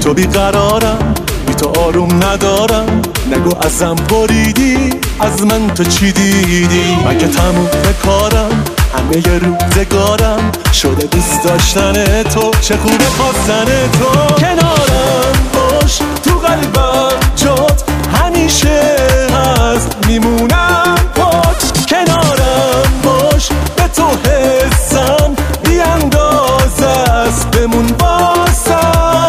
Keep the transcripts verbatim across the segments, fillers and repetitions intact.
تو بیقرارم، بی تو آروم ندارم. نگو ازم بریدی، از من تو چی دیدی؟ مگه تموم کارم، همه ی روزگارم شده دوست داشتن تو، چه خوبه خواستن تو. کنارم باش، تو قلبم جات همیشه هست، میمونم پات. کنارم باش، به تو حسم بی اندازه است، بمون واسم.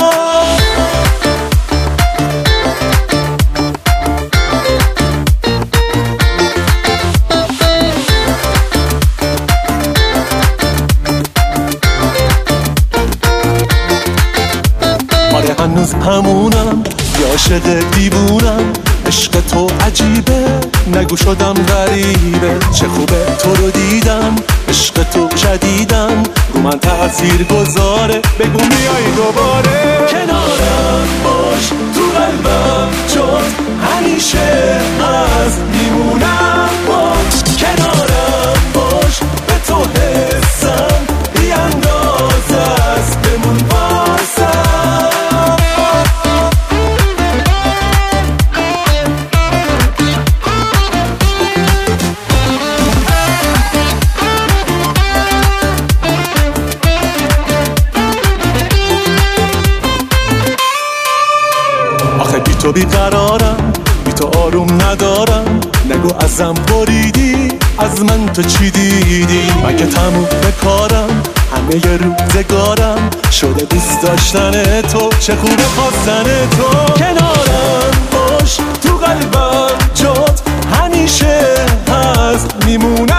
آره هنوز همونم، یا عاشق دیوونم. عشق تو عجیبه، نگو شدم غریبه. چه خوبه تو رو دیدم، عشق تو شدیدم، رو من تأثیر گذاره. بگو میای دوباره. کنارم باش، تو قلبم جات همیشه هست، میمونم باش. کنارم باش، به تو حسم بی اندازه است، بمون واسم. بی تو بیقرارم، بی تو آروم ندارم. نگو ازم بریدی، از من تو چی دیدی؟ مگه تموم کارم، همه ی روزگارم شده دوست داشتن تو، چه خوبه خواستن تو. کنارم باش، تو قلبم جات همیشه هست، میمونم